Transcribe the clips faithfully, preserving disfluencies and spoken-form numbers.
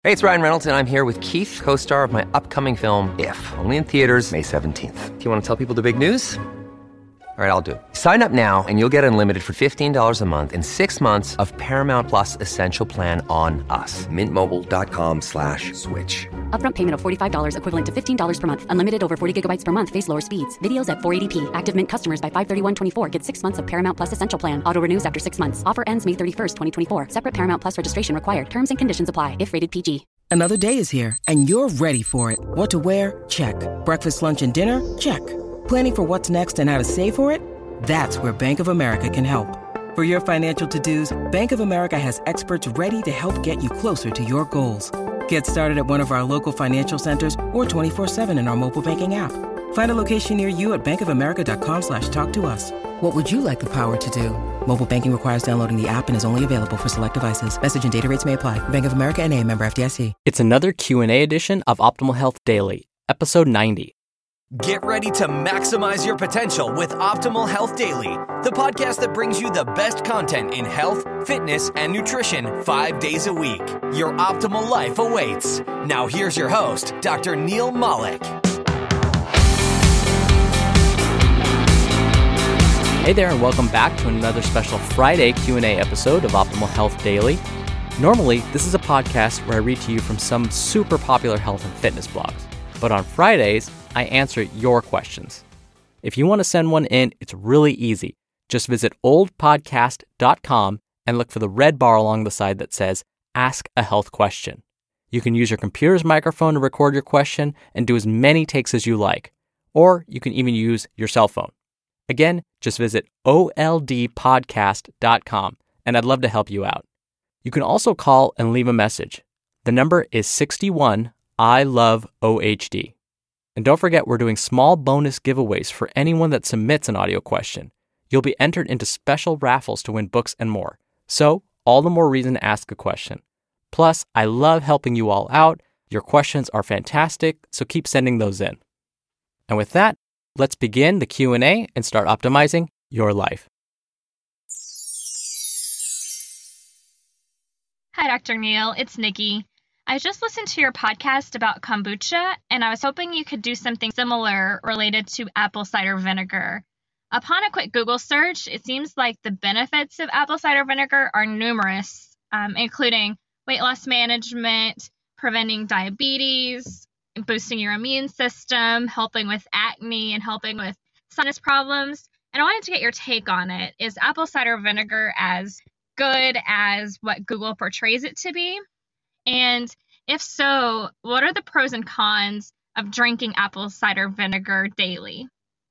Hey, it's Ryan Reynolds, and I'm here with Keith, co-star of my upcoming film, If, only in theaters May seventeenth. Do you want to tell people the big news? All right, I'll do it. Sign up now and you'll get unlimited for fifteen dollars a month and six months of Paramount Plus Essential Plan on us. Mint Mobile dot com slash switch. Upfront payment of forty-five dollars equivalent to fifteen dollars per month. Unlimited over forty gigabytes per month. Face lower speeds. Videos at four eighty p. Active Mint customers by five thirty-one twenty-four get six months of Paramount Plus Essential Plan. Auto renews after six months. Offer ends May thirty-first, twenty twenty-four. Separate Paramount Plus registration required. Terms and conditions apply if rated P G. Another day is here, and you're ready for it. What to wear? Check. Breakfast, lunch, and dinner? Check. Planning for what's next and how to save for it? That's where Bank of America can help. For your financial to-dos, Bank of America has experts ready to help get you closer to your goals. Get started at one of our local financial centers or twenty-four seven in our mobile banking app. Find a location near you at bankofamerica.com slash talk to us. What would you like the power to do? Mobile banking requires downloading the app and is only available for select devices. Message and data rates may apply. Bank of America N A, member F D I C. It's another Q and A edition of Optimal Health Daily, episode ninety. Get ready to maximize your potential with Optimal Health Daily, the podcast that brings you the best content in health, fitness, and nutrition five days a week. Your optimal life awaits. Now here's your host, Doctor Neil Malik. Hey there, and welcome back to another special Friday Q and A episode of Optimal Health Daily. Normally, this is a podcast where I read to you from some super popular health and fitness blogs. But on Fridays, I answer your questions. If you want to send one in, it's really easy. Just visit old podcast dot com and look for the red bar along the side that says, Ask a Health Question. You can use your computer's microphone to record your question and do as many takes as you like. Or you can even use your cell phone. Again, just visit old podcast dot com, and I'd love to help you out. You can also call and leave a message. The number is sixty-one I love O H D. And don't forget, we're doing small bonus giveaways for anyone that submits an audio question. You'll be entered into special raffles to win books and more. So, all the more reason to ask a question. Plus, I love helping you all out. Your questions are fantastic, so keep sending those in. And with that, let's begin the Q and A and start optimizing your life. Hi, Doctor Neil. It's Nikki. I just listened to your podcast about kombucha, and I was hoping you could do something similar related to apple cider vinegar. Upon a quick Google search, it seems like the benefits of apple cider vinegar are numerous, um, including weight loss management, preventing diabetes, boosting your immune system, helping with acne, and helping with sinus problems. And I wanted to get your take on it. Is apple cider vinegar as good as what Google portrays it to be? And if so, what are the pros and cons of drinking apple cider vinegar daily?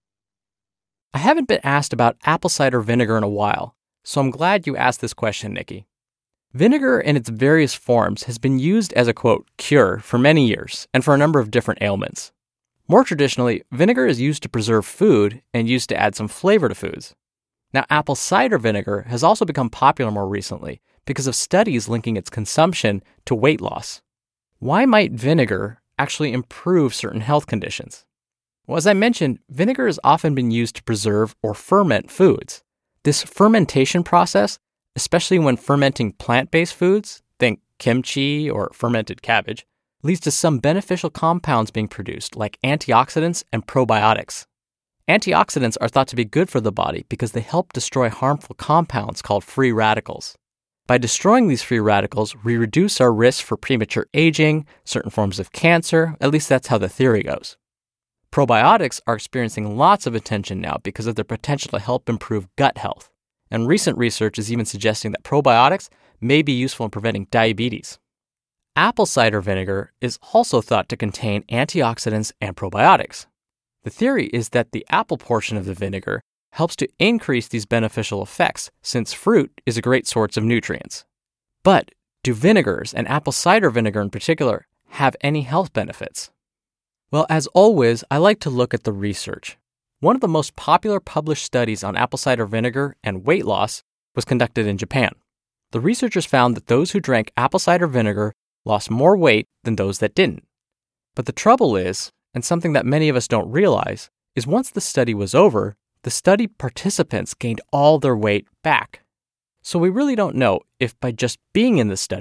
I haven't been asked about apple cider vinegar in a while, so I'm glad you asked this question, Nikki. Vinegar in its various forms has been used as a, quote, cure for many years and for a number of different ailments. More traditionally, vinegar is used to preserve food and used to add some flavor to foods. Now, apple cider vinegar has also become popular more recently because of studies linking its consumption to weight loss. Why might vinegar actually improve certain health conditions? Well, as I mentioned, vinegar has often been used to preserve or ferment foods. This fermentation process, especially when fermenting plant-based foods, think kimchi or fermented cabbage, leads to some beneficial compounds being produced, like antioxidants and probiotics. Antioxidants are thought to be good for the body because they help destroy harmful compounds called free radicals. By destroying these free radicals, we reduce our risk for premature aging, certain forms of cancer, at least that's how the theory goes. Probiotics are experiencing lots of attention now because of their potential to help improve gut health. And recent research is even suggesting that probiotics may be useful in preventing diabetes. Apple cider vinegar is also thought to contain antioxidants and probiotics. The theory is that the apple portion of the vinegar helps to increase these beneficial effects since fruit is a great source of nutrients. But do vinegars, and apple cider vinegar in particular, have any health benefits? Well, as always, I like to look at the research. One of the most popular published studies on apple cider vinegar and weight loss was conducted in Japan. The researchers found that those who drank apple cider vinegar lost more weight than those that didn't. But the trouble is, and something that many of us don't realize, is once the study was over, the study participants gained all their weight back. So we really don't know if by just being in the study,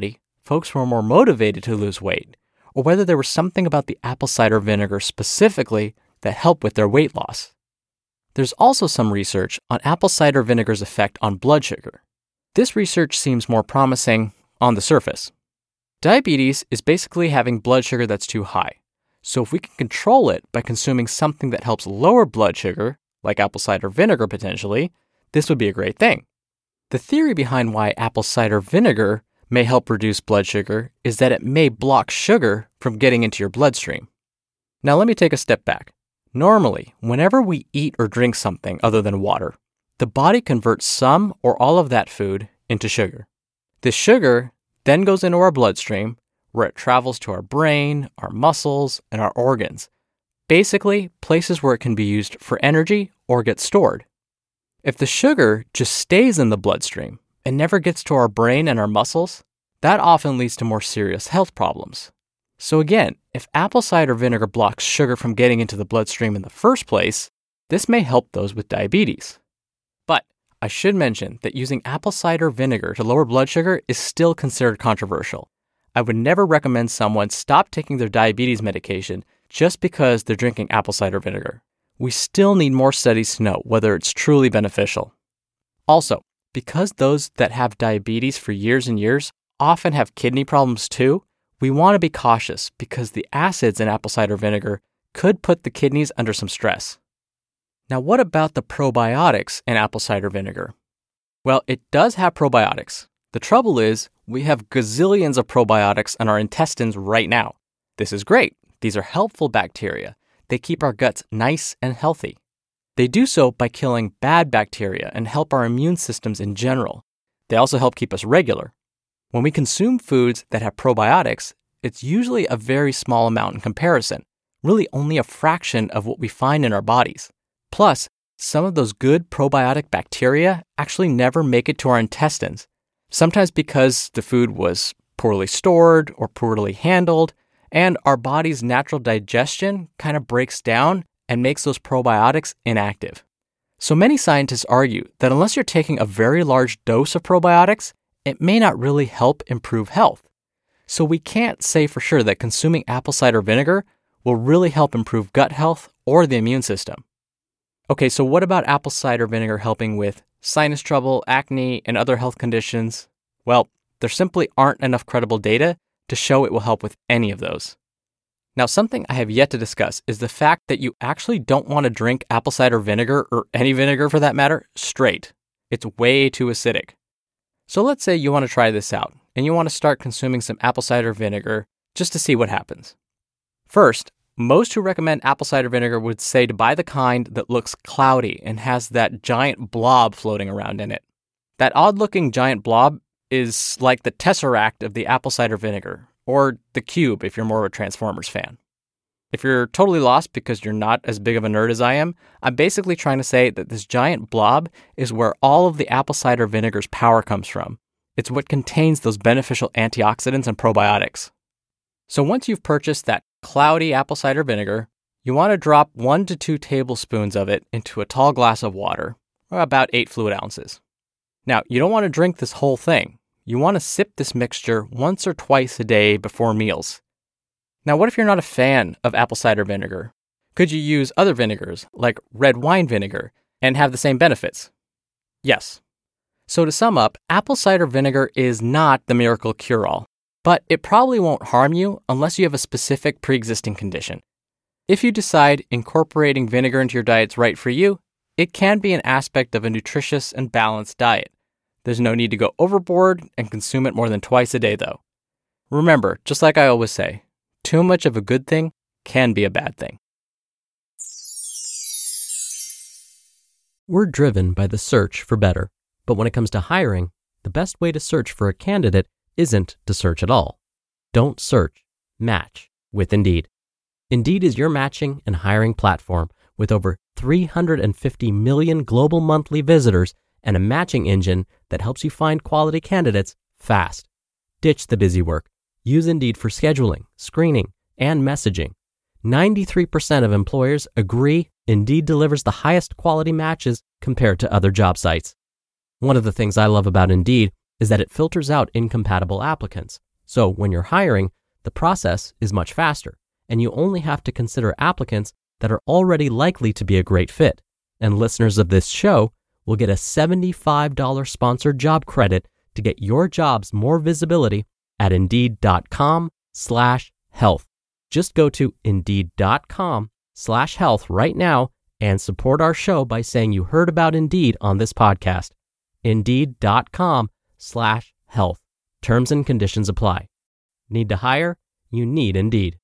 folks were more motivated to lose weight, or whether there was something about the apple cider vinegar specifically that helped with their weight loss. There's also some research on apple cider vinegar's effect on blood sugar. This research seems more promising on the surface. Diabetes is basically having blood sugar that's too high. So if we can control it by consuming something that helps lower blood sugar, like apple cider vinegar potentially, this would be a great thing. The theory behind why apple cider vinegar may help reduce blood sugar is that it may block sugar from getting into your bloodstream. Now let me take a step back. Normally, whenever we eat or drink something other than water, the body converts some or all of that food into sugar. This sugar then goes into our bloodstream, where it travels to our brain, our muscles, and our organs. Basically, places where it can be used for energy or get stored. If the sugar just stays in the bloodstream and never gets to our brain and our muscles, that often leads to more serious health problems. So again, if apple cider vinegar blocks sugar from getting into the bloodstream in the first place, this may help those with diabetes. But I should mention that using apple cider vinegar to lower blood sugar is still considered controversial. I would never recommend someone stop taking their diabetes medication just because they're drinking apple cider vinegar. We still need more studies to know whether it's truly beneficial. Also, because those that have diabetes for years and years often have kidney problems too, we want to be cautious because the acids in apple cider vinegar could put the kidneys under some stress. Now, what about the probiotics in apple cider vinegar? Well, it does have probiotics. The trouble is, we have gazillions of probiotics in our intestines right now. This is great. These are helpful bacteria. They keep our guts nice and healthy. They do so by killing bad bacteria and help our immune systems in general. They also help keep us regular. When we consume foods that have probiotics, it's usually a very small amount in comparison, really only a fraction of what we find in our bodies. Plus, some of those good probiotic bacteria actually never make it to our intestines, sometimes because the food was poorly stored or poorly handled, and our body's natural digestion kind of breaks down and makes those probiotics inactive. So many scientists argue that unless you're taking a very large dose of probiotics, it may not really help improve health. So we can't say for sure that consuming apple cider vinegar will really help improve gut health or the immune system. Okay, so what about apple cider vinegar helping with sinus trouble, acne, and other health conditions? Well, there simply aren't enough credible data to show it will help with any of those. Now, something I have yet to discuss is the fact that you actually don't want to drink apple cider vinegar, or any vinegar for that matter, straight. It's way too acidic. So let's say you want to try this out, and you want to start consuming some apple cider vinegar just to see what happens. First, most who recommend apple cider vinegar would say to buy the kind that looks cloudy and has that giant blob floating around in it. That odd-looking giant blob is like the tesseract of the apple cider vinegar, or the cube if you're more of a Transformers fan. If you're totally lost because you're not as big of a nerd as I am, I'm basically trying to say that this giant blob is where all of the apple cider vinegar's power comes from. It's what contains those beneficial antioxidants and probiotics. So once you've purchased that cloudy apple cider vinegar, you want to drop one to two tablespoons of it into a tall glass of water, or about eight fluid ounces. Now, you don't want to drink this whole thing. You want to sip this mixture once or twice a day before meals. Now, what if you're not a fan of apple cider vinegar? Could you use other vinegars, like red wine vinegar, and have the same benefits? Yes. So to sum up, apple cider vinegar is not the miracle cure-all, but it probably won't harm you unless you have a specific pre-existing condition. If you decide incorporating vinegar into your diet's right for you, it can be an aspect of a nutritious and balanced diet. There's no need to go overboard and consume it more than twice a day, though. Remember, just like I always say, too much of a good thing can be a bad thing. We're driven by the search for better. But when it comes to hiring, the best way to search for a candidate isn't to search at all. Don't search, match with Indeed. Indeed is your matching and hiring platform with over three hundred fifty million global monthly visitors and a matching engine that helps you find quality candidates fast. Ditch the busy work. Use Indeed for scheduling, screening, and messaging. ninety-three percent of employers agree Indeed delivers the highest quality matches compared to other job sites. One of the things I love about Indeed is that it filters out incompatible applicants, So when you're hiring, the process is much faster, and you only have to consider applicants that are already likely to be a great fit. And listeners of this show will get a seventy-five dollars sponsored job credit to get your jobs more visibility at Indeed.com slash health. Just go to Indeed.com slash health right now and support our show by saying you heard about Indeed on this podcast. Indeed.com slash health. Terms and conditions apply. Need to hire? You need Indeed.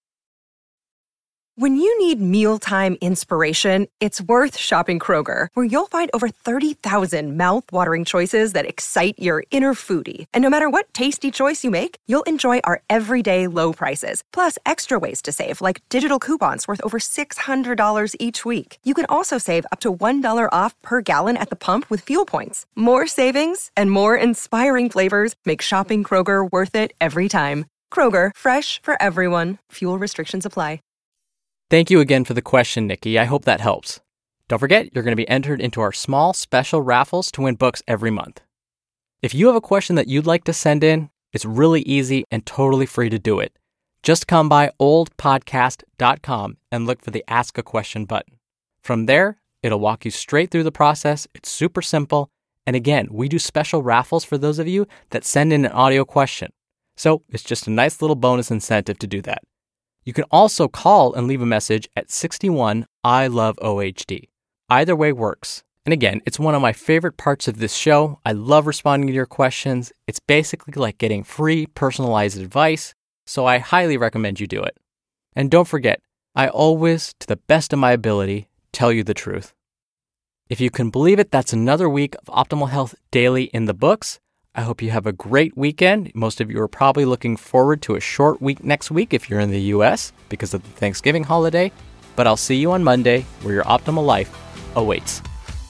When you need mealtime inspiration, it's worth shopping Kroger, where you'll find over thirty thousand mouth-watering choices that excite your inner foodie. And no matter what tasty choice you make, you'll enjoy our everyday low prices, plus extra ways to save, like digital coupons worth over six hundred dollars each week. You can also save up to one dollar off per gallon at the pump with fuel points. More savings and more inspiring flavors make shopping Kroger worth it every time. Kroger, fresh for everyone. Fuel restrictions apply. Thank you again for the question, Nikki. I hope that helps. Don't forget, you're going to be entered into our small special raffles to win books every month. If you have a question that you'd like to send in, it's really easy and totally free to do it. Just come by old podcast dot com and look for the Ask a Question button. From there, it'll walk you straight through the process. It's super simple. And again, we do special raffles for those of you that send in an audio question. So it's just a nice little bonus incentive to do that. You can also call and leave a message at sixty-one I love O H D. Either way works. And again, it's one of my favorite parts of this show. I love responding to your questions. It's basically like getting free personalized advice, so I highly recommend you do it. And don't forget, I always, to the best of my ability, tell you the truth. If you can believe it, that's another week of Optimal Health Daily in the books. I hope you have a great weekend. Most of you are probably looking forward to a short week next week if you're in the U S because of the Thanksgiving holiday. But I'll see you on Monday where your optimal life awaits.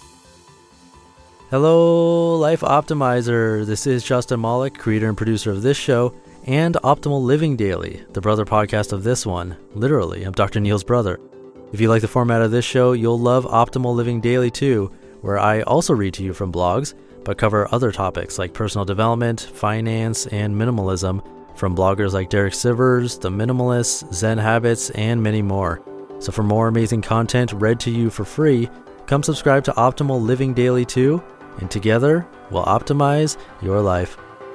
Hello, Life Optimizer. This is Justin Malik, creator and producer of this show and Optimal Living Daily, the brother podcast of this one. Literally, I'm Doctor Neil's brother. If you like the format of this show, you'll love Optimal Living Daily too, where I also read to you from blogs, but cover other topics like personal development, finance, and minimalism from bloggers like Derek Sivers, The Minimalists, Zen Habits, and many more. So for more amazing content read to you for free, come subscribe to Optimal Living Daily too, and together we'll optimize your life.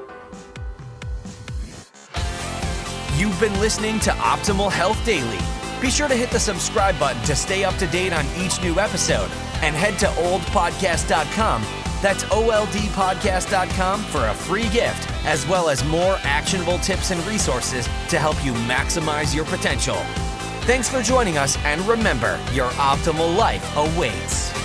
You've been listening to Optimal Health Daily. Be sure to hit the subscribe button to stay up to date on each new episode, and head to old podcast dot com. That's O L D podcast dot com for a free gift, as well as more actionable tips and resources to help you maximize your potential. Thanks for joining us, and remember, your optimal life awaits.